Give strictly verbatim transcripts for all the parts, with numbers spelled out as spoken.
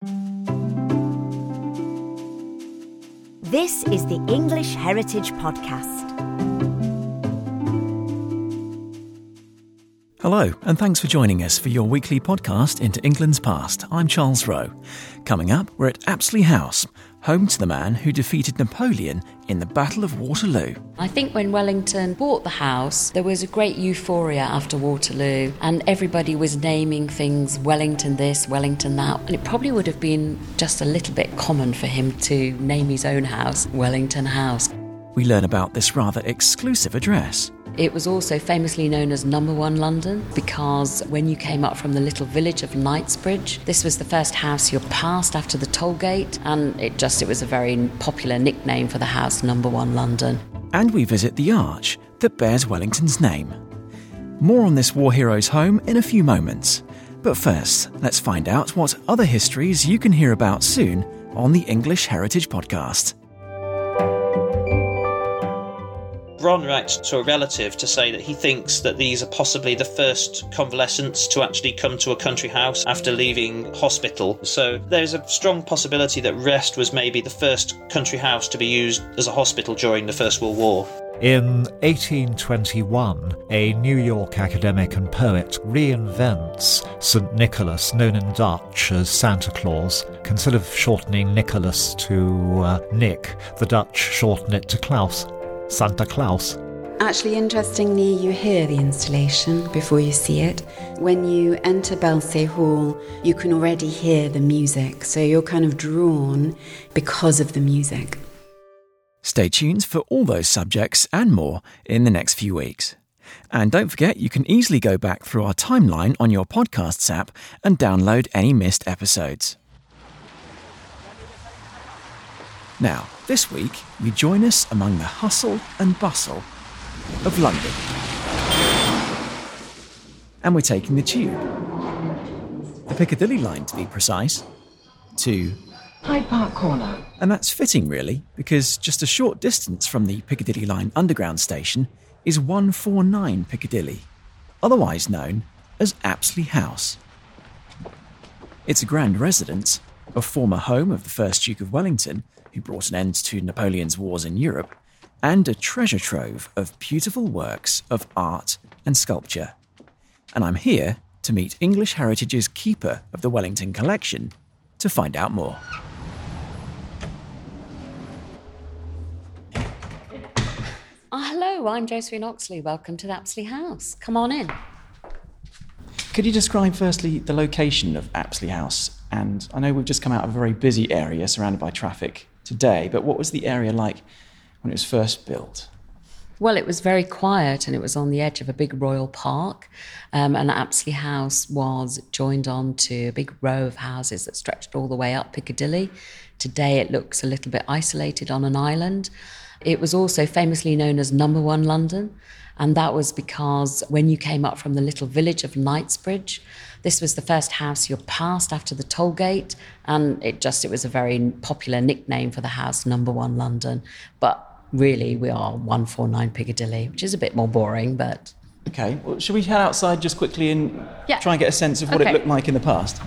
This is the English Heritage Podcast. Hello, and thanks for joining us for your weekly podcast into England's past. I'm Charles Rowe. Coming up, we're at Apsley House, home to the man who defeated Napoleon in the Battle of Waterloo. I think when Wellington bought the house, there was a great euphoria after Waterloo, and everybody was naming things Wellington this, Wellington that, and it probably would have been just a little bit common for him to name his own house Wellington House. We learn about this rather exclusive address. It was also famously known as Number One London because when you came up from the little village of Knightsbridge, this was the first house you passed after the toll gate, and it just it was a very popular nickname for the house, Number One London. And we visit the arch that bears Wellington's name. More on this war hero's home in a few moments. But first, let's find out what other histories you can hear about soon on the English Heritage Podcast. Ron writes to a relative to say that he thinks that these are possibly the first convalescents to actually come to a country house after leaving hospital. So there's a strong possibility that Wrest was maybe the first country house to be used as a hospital during the First World War. In eighteen twenty-one, a New York academic and poet reinvents Saint Nicholas, known in Dutch as Santa Claus. Instead of shortening Nicholas to uh, Nick, the Dutch shorten it to Klaus. Santa Claus. Actually, interestingly, you hear the installation before you see it. When you enter Belsay Hall, you can already hear the music, so you're kind of drawn because of the music. Stay tuned for all those subjects and more in the next few weeks. And don't forget, you can easily go back through our timeline on your podcasts app and download any missed episodes. Now, this week, you join us among the hustle and bustle of London. And we're taking the tube, the Piccadilly line to be precise, to Hyde Park Corner. And that's fitting, really, because just a short distance from the Piccadilly line underground station is one forty-nine Piccadilly, otherwise known as Apsley House. It's a grand residence, a former home of the first Duke of Wellington, who brought an end to Napoleon's wars in Europe, and a treasure trove of beautiful works of art and sculpture. And I'm here to meet English Heritage's keeper of the Wellington collection to find out more. Oh, hello, I'm Josephine Oxley. Welcome to the Apsley House. Come on in. Could you describe firstly the location of Apsley House? And I know we've just come out of a very busy area surrounded by traffic today, but what was the area like when it was first built? Well, it was very quiet and it was on the edge of a big royal park. Um, and Apsley House was joined on to a big row of houses that stretched all the way up Piccadilly. Today it looks a little bit isolated on an island. It was also famously known as Number One London. And that was because when you came up from the little village of Knightsbridge, this was the first house you passed after the toll gate, and it just it was a very popular nickname for the house, Number One London. But really, we are one forty-nine Piccadilly, which is a bit more boring, but... OK, well, shall we head outside just quickly and yeah. try and get a sense of what okay. it looked like in the past?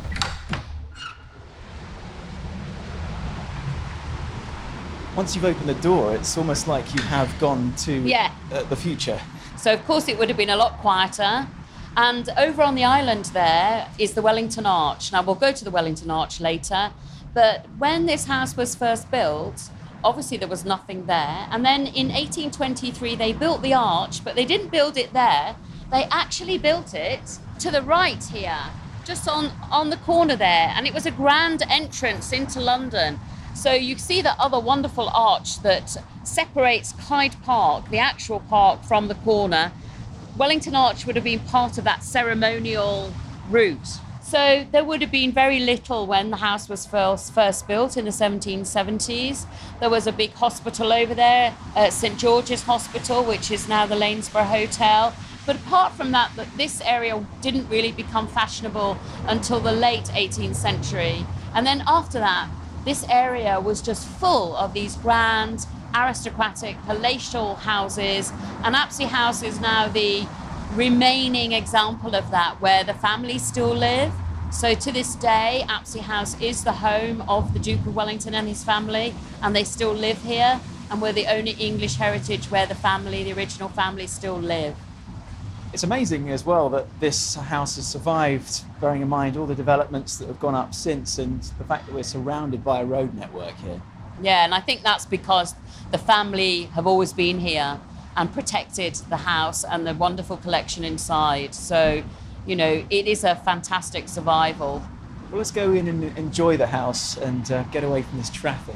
Once you've opened the door, it's almost like you have gone to yeah. uh, the future. So, of course, it would have been a lot quieter. And over on the island there is the Wellington Arch. Now, we'll go to the Wellington Arch later. But when this house was first built, obviously there was nothing there. And then in eighteen twenty-three, they built the arch, but they didn't build it there. They actually built it to the right here, just on, on the corner there. And it was a grand entrance into London. So you see that other wonderful arch that separates Hyde Park, the actual park, from the corner. Wellington Arch would have been part of that ceremonial route. So there would have been very little when the house was first, first built in the seventeen seventies. There was a big hospital over there, uh, St George's Hospital, which is now the Lanesborough Hotel. But apart from that, that this area didn't really become fashionable until the late eighteenth century. And then after that, this area was just full of these grand, aristocratic, palatial houses. And Apsley House is now the remaining example of that, where the families still live. So to this day, Apsley House is the home of the Duke of Wellington and his family, and they still live here, and we're the only English heritage where the family, the original family, still live. It's amazing as well that this house has survived, bearing in mind all the developments that have gone up since and the fact that we're surrounded by a road network here. Yeah, and I think that's because the family have always been here and protected the house and the wonderful collection inside. So, you know, it is a fantastic survival. Well, let's go in and enjoy the house and uh, get away from this traffic.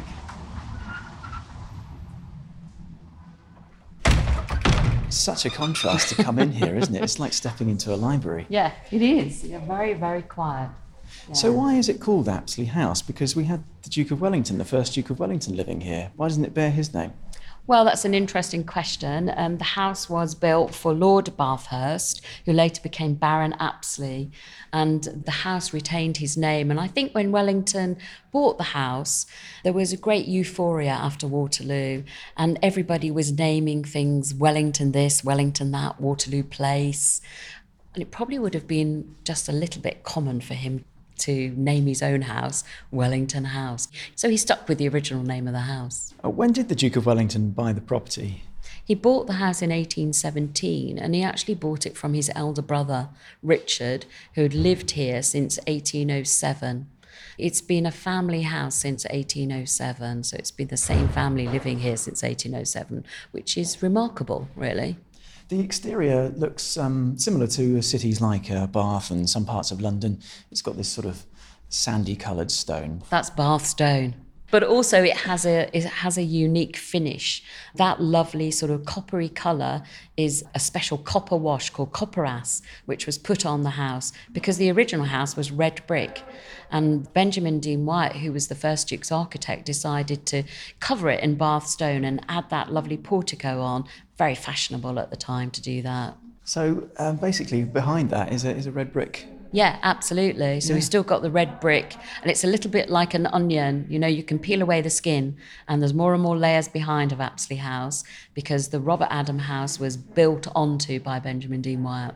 It's such a contrast to come in here, isn't it? It's like stepping into a library. Yeah, it is. You're very, very quiet. Yeah. So why is it called Apsley House? Because we had the Duke of Wellington, the first Duke of Wellington, living here. Why doesn't it bear his name? Well, that's an interesting question. Um, the house was built for Lord Bathurst, who later became Baron Apsley, and the house retained his name. And I think when Wellington bought the house, there was a great euphoria after Waterloo, and everybody was naming things, Wellington this, Wellington that, Waterloo Place. And it probably would have been just a little bit common for him to name his own house Wellington House. So he stuck with the original name of the house. Uh, when did the Duke of Wellington buy the property? He bought the house in eighteen seventeen, and he actually bought it from his elder brother, Richard, who had lived here since eighteen oh seven. It's been a family house since eighteen oh seven, so it's been the same family living here since eighteen oh seven, which is remarkable, really. The exterior looks um, similar to cities like uh, Bath and some parts of London. It's got this sort of sandy-coloured stone. That's Bath stone. But also it has a it has a unique finish. That lovely sort of coppery colour is a special copper wash called copperas, which was put on the house because the original house was red brick. And Benjamin Dean Wyatt, who was the first Duke's architect, decided to cover it in Bath stone and add that lovely portico on. Very fashionable at the time to do that. So um, basically behind that is a, is a red brick. Yeah, absolutely. So Yeah. we've still got the red brick, and it's a little bit like an onion. You know, you can peel away the skin, and there's more and more layers behind of Apsley House because the Robert Adam house was built onto by Benjamin Dean Wyatt.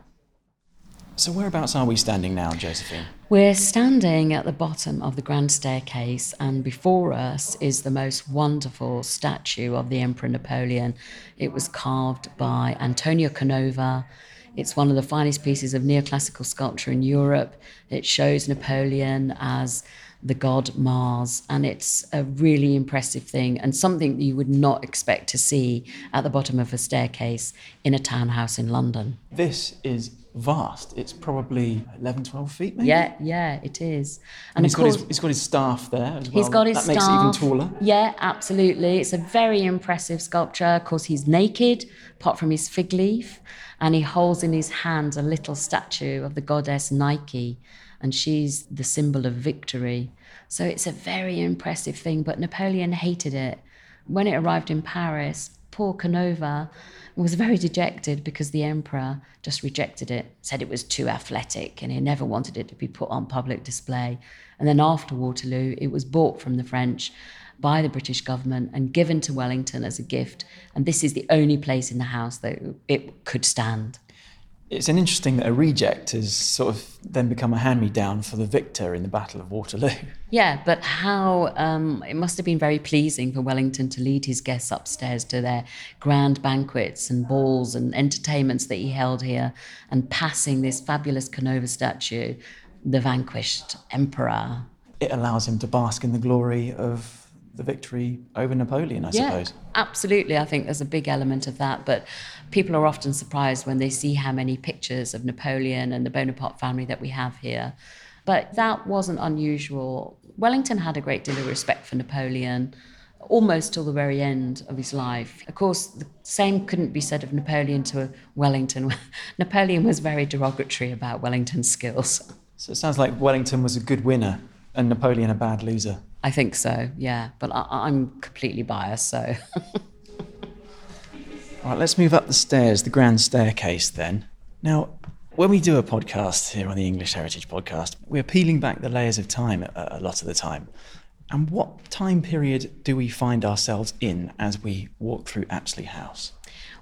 So whereabouts are we standing now, Josephine? We're standing at the bottom of the grand staircase, and before us is the most wonderful statue of the Emperor Napoleon. It was carved by Antonio Canova. It's one of the finest pieces of neoclassical sculpture in Europe. It shows Napoleon as the god Mars, and it's a really impressive thing and something that you would not expect to see at the bottom of a staircase in a townhouse in London. This is vast. It's probably eleven, twelve feet, maybe? Yeah, yeah, it is. And, he's, of got course, his, he's got his staff there as well. He's got his that staff. makes it even taller. Yeah, absolutely. It's a very impressive sculpture. Of course, he's naked, apart from his fig leaf, and he holds in his hand a little statue of the goddess Nike, and she's the symbol of victory. So it's a very impressive thing, but Napoleon hated it. When it arrived in Paris, poor Canova was very dejected because the emperor just rejected it, said it was too athletic, and he never wanted it to be put on public display. And then after Waterloo, it was bought from the French by the British government and given to Wellington as a gift. And this is the only place in the house that it could stand. It's an interesting that a reject has sort of then become a hand-me-down for the victor in the Battle of Waterloo. Yeah, but how, um, it must have been very pleasing for Wellington to lead his guests upstairs to their grand banquets and balls and entertainments that he held here, and passing this fabulous Canova statue, the vanquished emperor. It allows him to bask in the glory of the victory over Napoleon, I Yeah, suppose. absolutely. I think there's a big element of that, but people are often surprised when they see how many pictures of Napoleon and the Bonaparte family that we have here. But that wasn't unusual. Wellington had a great deal of respect for Napoleon, almost till the very end of his life. Of course, the same couldn't be said of Napoleon to Wellington. Napoleon was very derogatory about Wellington's skills. So it sounds like Wellington was a good winner and Napoleon a bad loser. I think so, yeah. But I, I'm completely biased, so... All right, let's move up the stairs, the grand staircase then. Now, when we do a podcast here on the English Heritage Podcast, we're peeling back the layers of time a, a lot of the time. And what time period do we find ourselves in as we walk through Apsley House?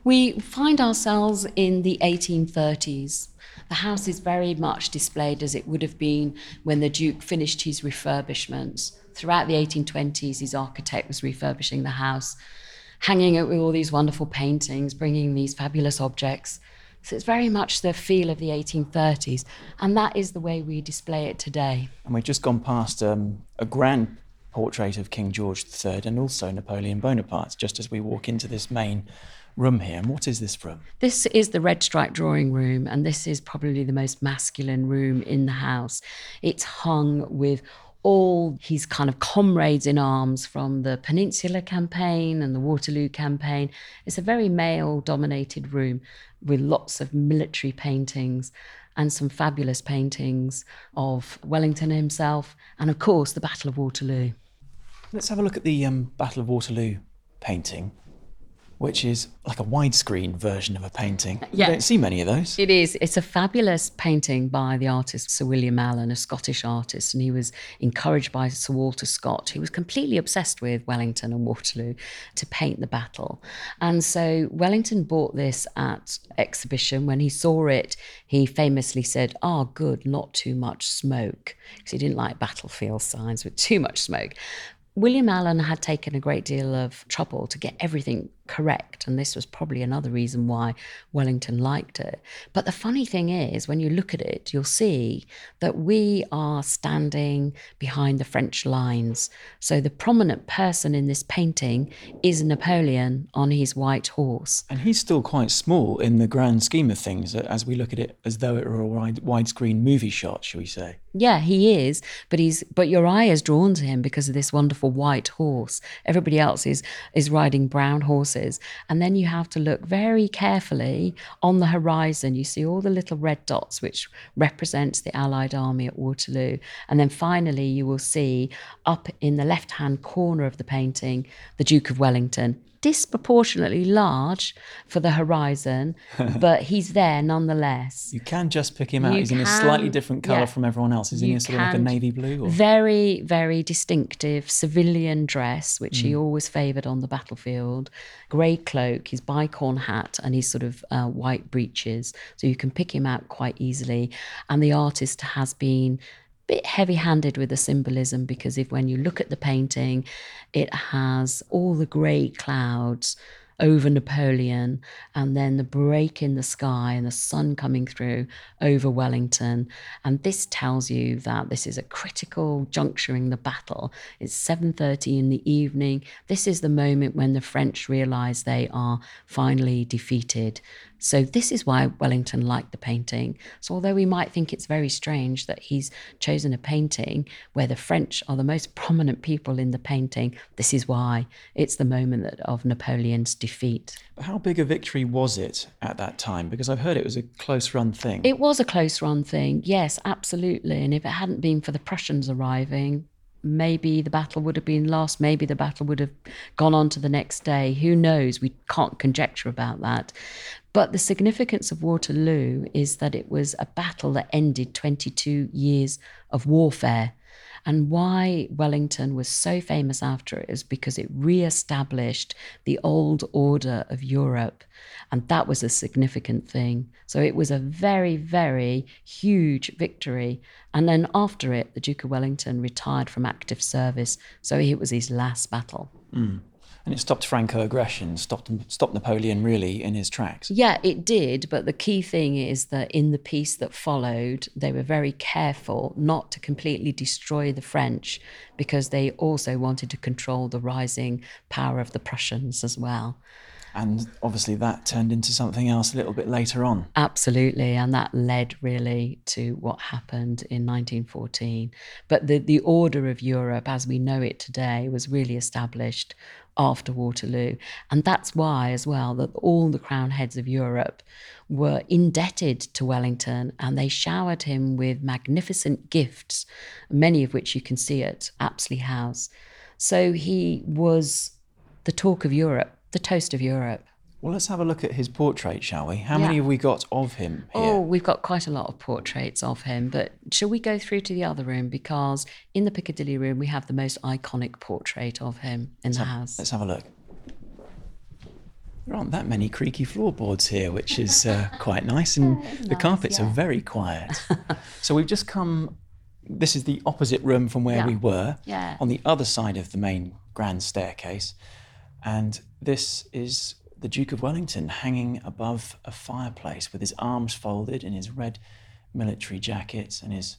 We find ourselves in the eighteen thirties. The house is very much displayed as it would have been when the Duke finished his refurbishments. Throughout the eighteen twenties, his architect was refurbishing the house, hanging it with all these wonderful paintings, bringing these fabulous objects. So it's very much the feel of the eighteen thirties, and that is the way we display it today. And we've just gone past um, a grand portrait of King George the Third and also Napoleon Bonaparte, just as we walk into this main room here. And what is this room? This is the red stripe drawing room, and this is probably the most masculine room in the house. It's hung with all his kind of comrades in arms from the Peninsular Campaign and the Waterloo Campaign. It's a very male-dominated room with lots of military paintings and some fabulous paintings of Wellington himself and, of course, the Battle of Waterloo. Let's have a look at the um, Battle of Waterloo painting, which is like a widescreen version of a painting. Yeah. You don't see many of those. It is. It's a fabulous painting by the artist Sir William Allen, a Scottish artist, and he was encouraged by Sir Walter Scott, who was completely obsessed with Wellington and Waterloo, to paint the battle. And so Wellington bought this at exhibition. When he saw it, he famously said, "Ah, oh, good, not too much smoke," because he didn't like battlefield signs with too much smoke. William Allen had taken a great deal of trouble to get everything correct, and this was probably another reason why Wellington liked it. But the funny thing is, when you look at it, you'll see that we are standing behind the French lines. So the prominent person in this painting is Napoleon on his white horse. And he's still quite small in the grand scheme of things, as we look at it as though it were a wide, widescreen movie shot, shall we say. Yeah, he is, but he's but your eye is drawn to him because of this wonderful white horse. Everybody else is is riding brown horses. And then you have to look very carefully on the horizon. You see all the little red dots, which represents the Allied army at Waterloo. And then finally, you will see up in the left-hand corner of the painting, the Duke of Wellington, disproportionately large for the horizon, but he's there nonetheless. You can just pick him out. You he's in a can, slightly different colour yeah. from everyone else. He's in You a sort of like a can. navy blue? Or? Very, very distinctive civilian dress, which mm. he always favoured on the battlefield. Grey cloak, his bicorn hat, and his sort of uh, white breeches. So you can pick him out quite easily. And the artist has been bit heavy-handed with the symbolism, because if when you look at the painting, it has all the grey clouds over Napoleon and then the break in the sky and the sun coming through over Wellington. And this tells you that this is a critical juncture in the battle. It's seven thirty in the evening. This is the moment when the French realise they are finally defeated. So this is why Wellington liked the painting. So although we might think it's very strange that he's chosen a painting where the French are the most prominent people in the painting, this is why. It's the moment that, of Napoleon's defeat. But how big a victory was it at that time? Because I've heard it was a close-run thing. It was a close-run thing, yes, absolutely. And if it hadn't been for the Prussians arriving, maybe the battle would have been lost. Maybe the battle would have gone on to the next day. Who knows? We can't conjecture about that. But the significance of Waterloo is that it was a battle that ended twenty-two years of warfare. And why Wellington was so famous after it is because it re-established the old order of Europe. And that was a significant thing. So it was a very, very huge victory. And then after it, the Duke of Wellington retired from active service. So it was his last battle. Mm. And it stopped Franco aggression, stopped stopped Napoleon really in his tracks. Yeah, it did. But the key thing is that in the peace that followed, they were very careful not to completely destroy the French, because they also wanted to control the rising power of the Prussians as well. And obviously that turned into something else a little bit later on. Absolutely, and that led really to what happened in nineteen fourteen. But the, the order of Europe as we know it today was really established after Waterloo. And that's why as well that all the crown heads of Europe were indebted to Wellington, and they showered him with magnificent gifts, many of which you can see at Apsley House. So he was the talk of Europe, the toast of Europe. Well, let's have a look at his portrait, shall we? How Yeah. many have we got of him here? Oh, we've got quite a lot of portraits of him, but shall we go through to the other room? Because in the Piccadilly room, we have the most iconic portrait of him in let's the have, house. Let's have a look. There aren't that many creaky floorboards here, which is uh, quite nice, and the nice, carpets yeah. are very quiet. So we've just come, this is the opposite room from where Yeah. we were, Yeah. on the other side of the main grand staircase, and this is the Duke of Wellington hanging above a fireplace with his arms folded in his red military jacket and his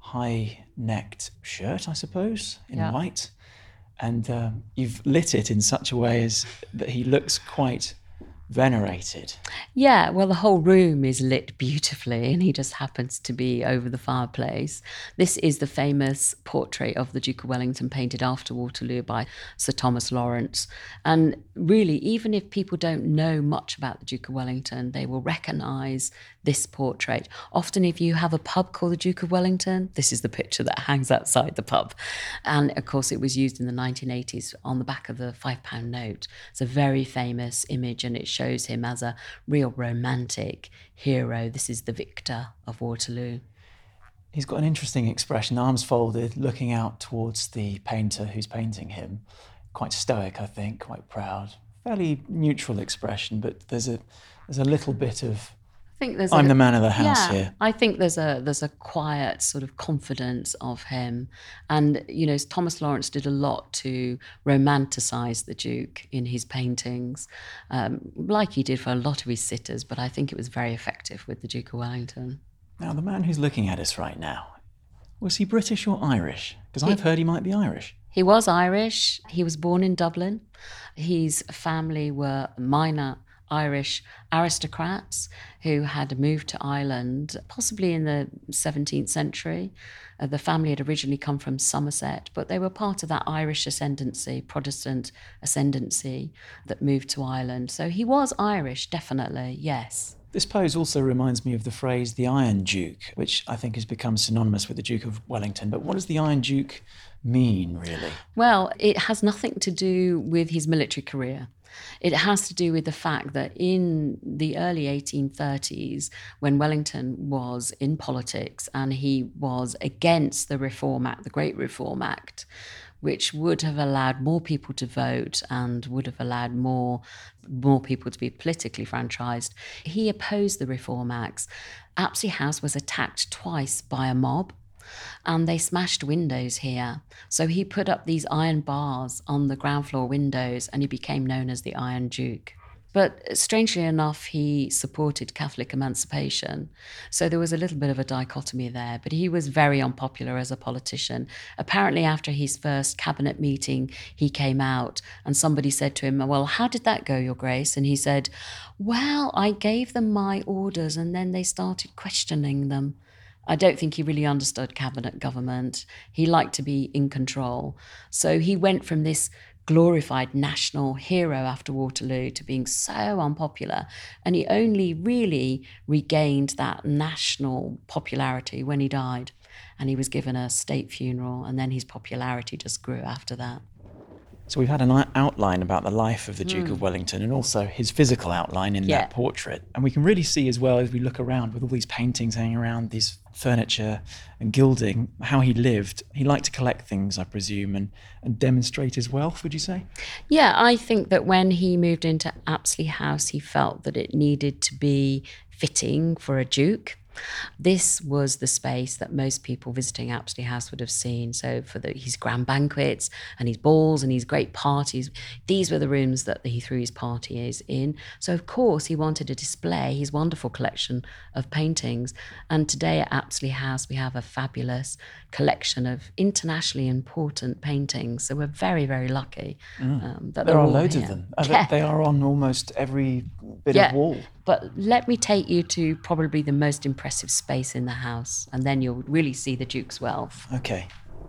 high-necked shirt, I suppose, in Yeah. white. And uh, you've lit it in such a way as that he looks quite venerated. Yeah, well, the whole room is lit beautifully, and he just happens to be over the fireplace. This is the famous portrait of the Duke of Wellington painted after Waterloo by Sir Thomas Lawrence. And really, even if people don't know much about the Duke of Wellington, they will recognise this portrait. Often if you have a pub called the Duke of Wellington, this is the picture that hangs outside the pub. And of course, it was used in the nineteen eighties on the back of the five pound note. It's a very famous image, and it shows him as a real romantic hero. This is the victor of Waterloo. He's got an interesting expression, arms folded, looking out towards the painter who's painting him. Quite stoic, I think, quite proud. Fairly neutral expression, but there's a there's a little bit of I think there's I'm a, the man of the house yeah, here. I think there's a there's a quiet sort of confidence of him. And, you know, Thomas Lawrence did a lot to romanticise the Duke in his paintings, um, like he did for a lot of his sitters, but I think it was very effective with the Duke of Wellington. Now, the man who's looking at us right now, was he British or Irish? Because I've heard he might be Irish. He was Irish. He was born in Dublin. His family were minor Irish aristocrats who had moved to Ireland, possibly in the seventeenth century. Uh, the family had originally come from Somerset, but they were part of that Irish ascendancy, Protestant ascendancy that moved to Ireland. So he was Irish, definitely, yes. This pose also reminds me of the phrase the Iron Duke, which I think has become synonymous with the Duke of Wellington. But what does the Iron Duke mean, really? Well, it has nothing to do with his military career. It has to do with the fact that in the early eighteen thirties, when Wellington was in politics and he was against the Reform Act, the Great Reform Act, which would have allowed more people to vote and would have allowed more, more people to be politically franchised, he opposed the Reform Acts. Apsley House was attacked twice by a mob, and they smashed windows here. So he put up these iron bars on the ground floor windows, and he became known as the Iron Duke. But strangely enough, he supported Catholic emancipation. So there was a little bit of a dichotomy there, but he was very unpopular as a politician. Apparently, after his first cabinet meeting, he came out and somebody said to him, "Well, how did that go, Your Grace?" And he said, "Well, I gave them my orders and then they started questioning them." I don't think he really understood cabinet government. He liked to be in control. So he went from this glorified national hero after Waterloo to being so unpopular. And he only really regained that national popularity when he died. And he was given a state funeral, and then his popularity just grew after that. So we've had an outline about the life of the Duke mm. of Wellington and also his physical outline in yeah. that portrait. And we can really see as well as we look around with all these paintings hanging around, these furniture and gilding, how he lived. He liked to collect things, I presume, and, and demonstrate his wealth, would you say? Yeah, I think that when he moved into Apsley House, he felt that it needed to be fitting for a duke. This was the space that most people visiting Apsley House would have seen. So for the, his grand banquets and his balls and his great parties, these were the rooms that he threw his parties in. So of course he wanted to display his wonderful collection of paintings. And today at Apsley House we have a fabulous collection of internationally important paintings. So we're very, very lucky mm. um, that there are all loads here. of them. Uh, yeah. They are on almost every bit yeah. of wall. But let me take you to probably the most impressive space in the house, and then you'll really see the Duke's wealth. Okay.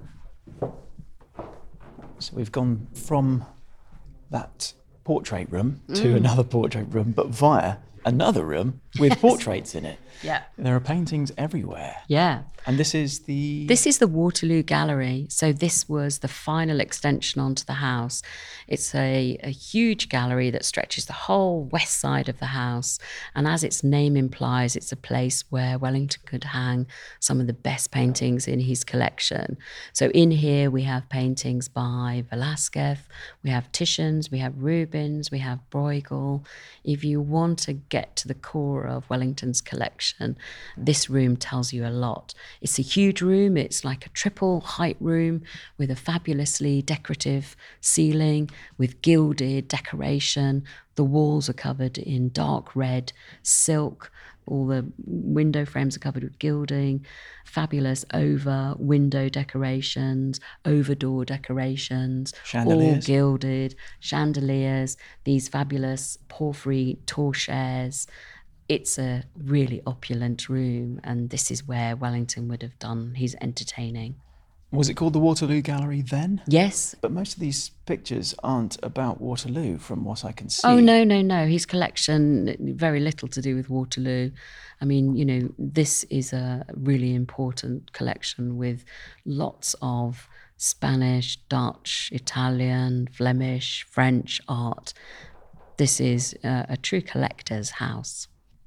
So we've gone from that portrait room to mm. another portrait room, but via another room with Yes. portraits in it. Yeah. There are paintings everywhere. Yeah. And this is the... This is the Waterloo Gallery. So this was the final extension onto the house. It's a, a huge gallery that stretches the whole west side of the house. And as its name implies, it's a place where Wellington could hang some of the best paintings in his collection. So in here we have paintings by Velázquez, we have Titians, we have Rubens, we have Bruegel. If you want to get to the core of Wellington's collection, this room tells you a lot. It's a huge room. It's like a triple height room with a fabulously decorative ceiling with gilded decoration. The walls are covered in dark red silk. All the window frames are covered with gilding, fabulous over window decorations, over door decorations, Chandeliers. all gilded, chandeliers, these fabulous porphyry tall chairs. It's a really opulent room, and this is where Wellington would have done his entertaining. Was it called the Waterloo Gallery then? Yes. But most of these pictures aren't about Waterloo, from what I can see. Oh, no, no, no. His collection, very little to do with Waterloo. I mean, you know, this is a really important collection with lots of Spanish, Dutch, Italian, Flemish, French art. This is a, a true collector's house.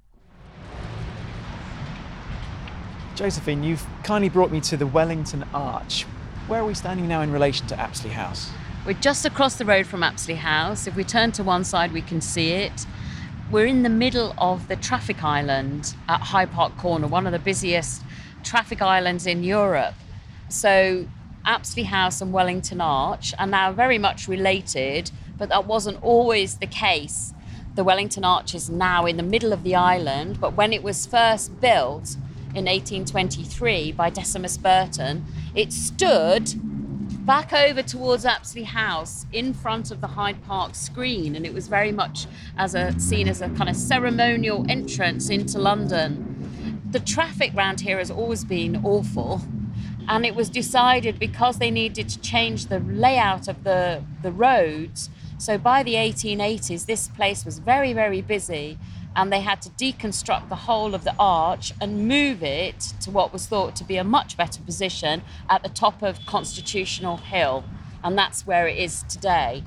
Josephine, you've kindly brought me to the Wellington Arch. Where are we standing now in relation to Apsley House? We're just across the road from Apsley House. If we turn to one side, we can see it. We're in the middle of the traffic island at Hyde Park Corner, one of the busiest traffic islands in Europe. So Apsley House and Wellington Arch are now very much related, but that wasn't always the case. The Wellington Arch is now in the middle of the island, but when it was first built in eighteen twenty-three by Decimus Burton, it stood back over towards Apsley House in front of the Hyde Park screen, and it was very much as a seen as a kind of ceremonial entrance into London. The traffic round here has always been awful, and it was decided because they needed to change the layout of the, the roads. So by the eighteen eighties, this place was very, very busy, and they had to deconstruct the whole of the arch and move it to what was thought to be a much better position at the top of Constitutional Hill. And that's where it is today.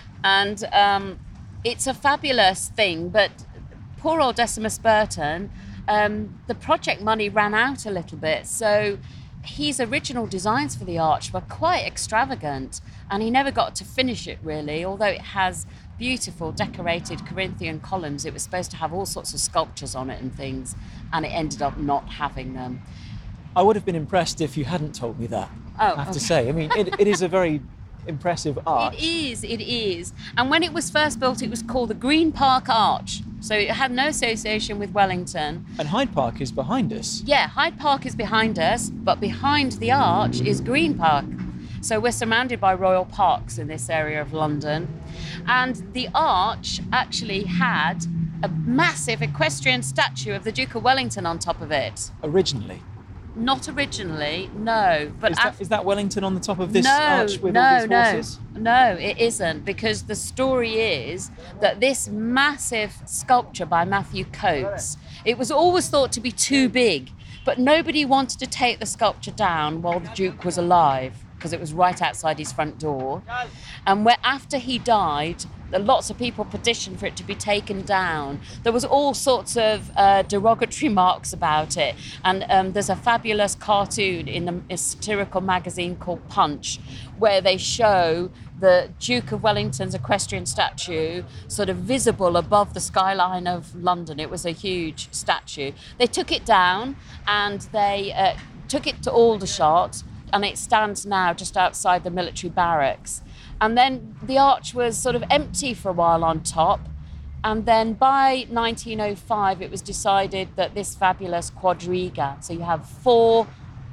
And um, it's a fabulous thing, but poor old Decimus Burton, um, the project money ran out a little bit. So his original designs for the arch were quite extravagant, and he never got to finish it really, although it has beautiful decorated Corinthian columns. It was supposed to have all sorts of sculptures on it and things, and it ended up not having them. I would have been impressed if you hadn't told me that, Oh, I have to okay. say. I mean, it, it is a very impressive arch. It is, it is. And when it was first built, it was called the Green Park Arch. So it had no association with Wellington. And Hyde Park is behind us. Yeah, Hyde Park is behind us, but behind the arch is Green Park. So we're surrounded by royal parks in this area of London. And the arch actually had a massive equestrian statue of the Duke of Wellington on top of it. Originally. Not originally, no. But Is that, af- is that Wellington on the top of this no, arch with no, all these no. horses? No, it isn't, because the story is that this massive sculpture by Matthew Coates, it was always thought to be too big, but nobody wanted to take the sculpture down while the Duke was alive, because it was right outside his front door. And where after he died, the lots of people petitioned for it to be taken down. There was all sorts of uh, derogatory marks about it. And um, there's a fabulous cartoon in a, a satirical magazine called Punch, where they show the Duke of Wellington's equestrian statue sort of visible above the skyline of London. It was a huge statue. They took it down and they uh, took it to Aldershot, and it stands now just outside the military barracks. And then the arch was sort of empty for a while on top. And then by nineteen oh five, it was decided that this fabulous quadriga, so you have four,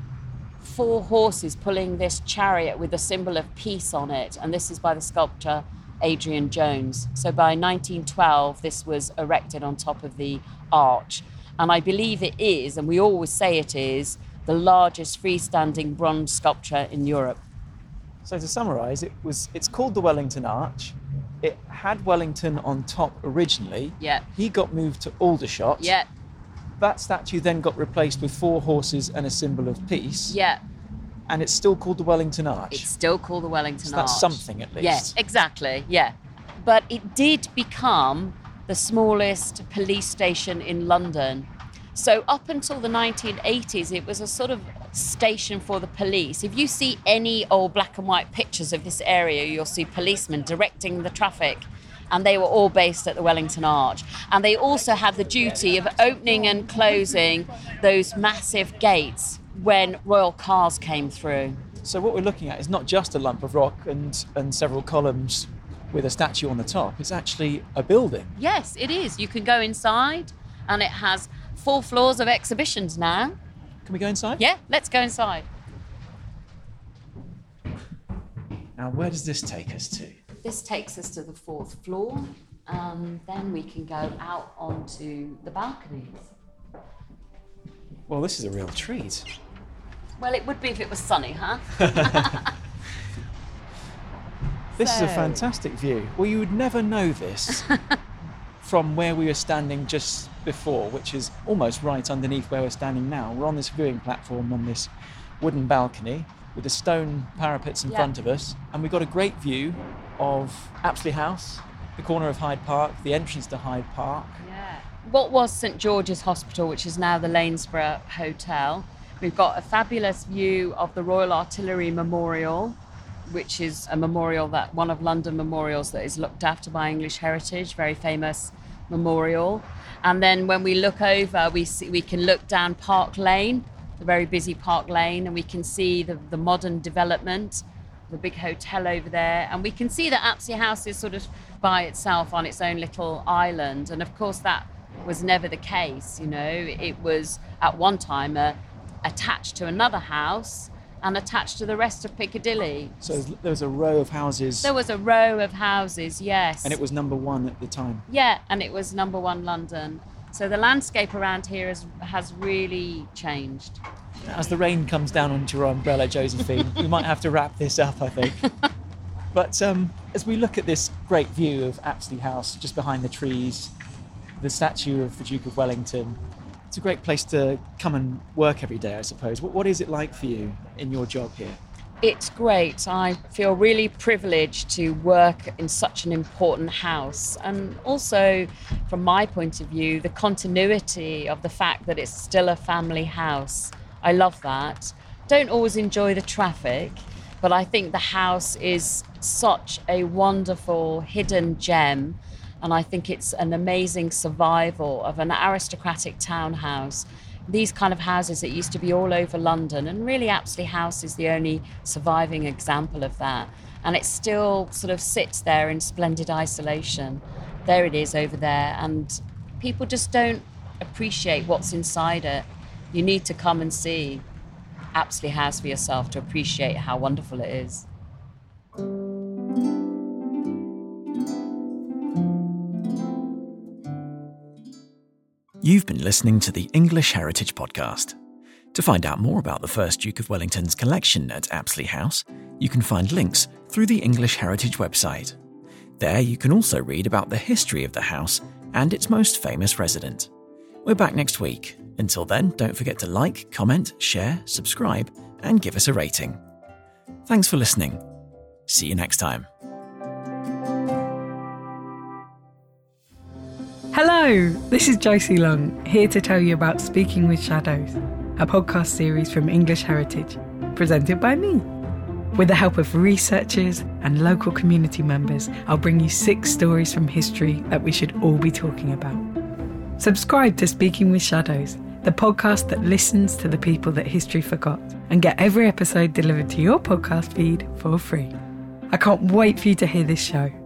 four horses pulling this chariot with the symbol of peace on it. And this is by the sculptor Adrian Jones. So by nineteen twelve, this was erected on top of the arch. And I believe it is, and we always say it is, the largest freestanding bronze sculpture in Europe. So to summarise, it was it's called the Wellington Arch. it had Wellington on top originally. Yeah. He got moved to Aldershot. Yeah. That statue then got replaced with four horses and a symbol of peace. Yeah. And it's still called the Wellington Arch. It's still called the Wellington so Arch. That's something at least. Yeah, exactly. Yeah. But it did become the smallest police station in London. So up until the nineteen eighties, it was a sort of station for the police. If you see any old black and white pictures of this area, you'll see policemen directing the traffic. And they were all based at the Wellington Arch. And they also had the duty of opening and closing those massive gates when royal cars came through. So what we're looking at is not just a lump of rock and, and several columns with a statue on the top. It's actually a building. Yes, it is. You can go inside, and it has four floors of exhibitions now. Can we go inside? Yeah, let's go inside. Now, where does this take us to? This takes us to the fourth floor, and then we can go out onto the balconies. Well, this is a real treat. Well, it would be if it was sunny, huh? This So- is a fantastic view. Well, you would never know this from where we were standing just before, which is almost right underneath where we're standing now. We're on this viewing platform on this wooden balcony with the stone parapets in Yeah. front of us, and we've got a great view of Apsley House, the corner of Hyde Park, the entrance to Hyde Park. Yeah. What was St George's Hospital, which is now the Lanesborough Hotel. We've got a fabulous view of the Royal Artillery Memorial, which is a memorial that one of London memorials that is looked after by English Heritage, very famous memorial. And then when we look over, we see, we can look down Park Lane, the very busy Park Lane, and we can see the, the modern development, the big hotel over there. And we can see that Apsley House is sort of by itself on its own little island. And of course, that was never the case. You know, it was at one time uh, attached to another house and attached to the rest of Piccadilly. So there was a row of houses, There was a row of houses, yes. and it was number one at the time. Yeah, and it was number one London. So the landscape around here has, has really changed. As the rain comes down onto your umbrella, Josephine, we might have to wrap this up, I think. But um, as we look at this great view of Apsley House, just behind the trees, the statue of the Duke of Wellington, it's a great place to come and work every day, I suppose. What, what is it like for you in your job here? It's great. I feel really privileged to work in such an important house. And also, from my point of view, the continuity of the fact that it's still a family house. I love that. Don't always enjoy the traffic, but I think the house is such a wonderful hidden gem. And I think it's an amazing survival of an aristocratic townhouse. These kind of houses that used to be all over London, and really Apsley House is the only surviving example of that. And it still sort of sits there in splendid isolation. There it is over there, and people just don't appreciate what's inside it. You need to come and see Apsley House for yourself to appreciate how wonderful it is. You've been listening to the English Heritage Podcast. To find out more about the first Duke of Wellington's collection at Apsley House, you can find links through the English Heritage website. There you can also read about the history of the house and its most famous resident. We're back next week. Until then, don't forget to like, comment, share, subscribe, and give us a rating. Thanks for listening. See you next time. Hello, this is Josie Long, here to tell you about Speaking with Shadows, a podcast series from English Heritage, presented by me. With the help of researchers and local community members, I'll bring you six stories from history that we should all be talking about. Subscribe to Speaking with Shadows, the podcast that listens to the people that history forgot, and get every episode delivered to your podcast feed for free. I can't wait for you to hear this show.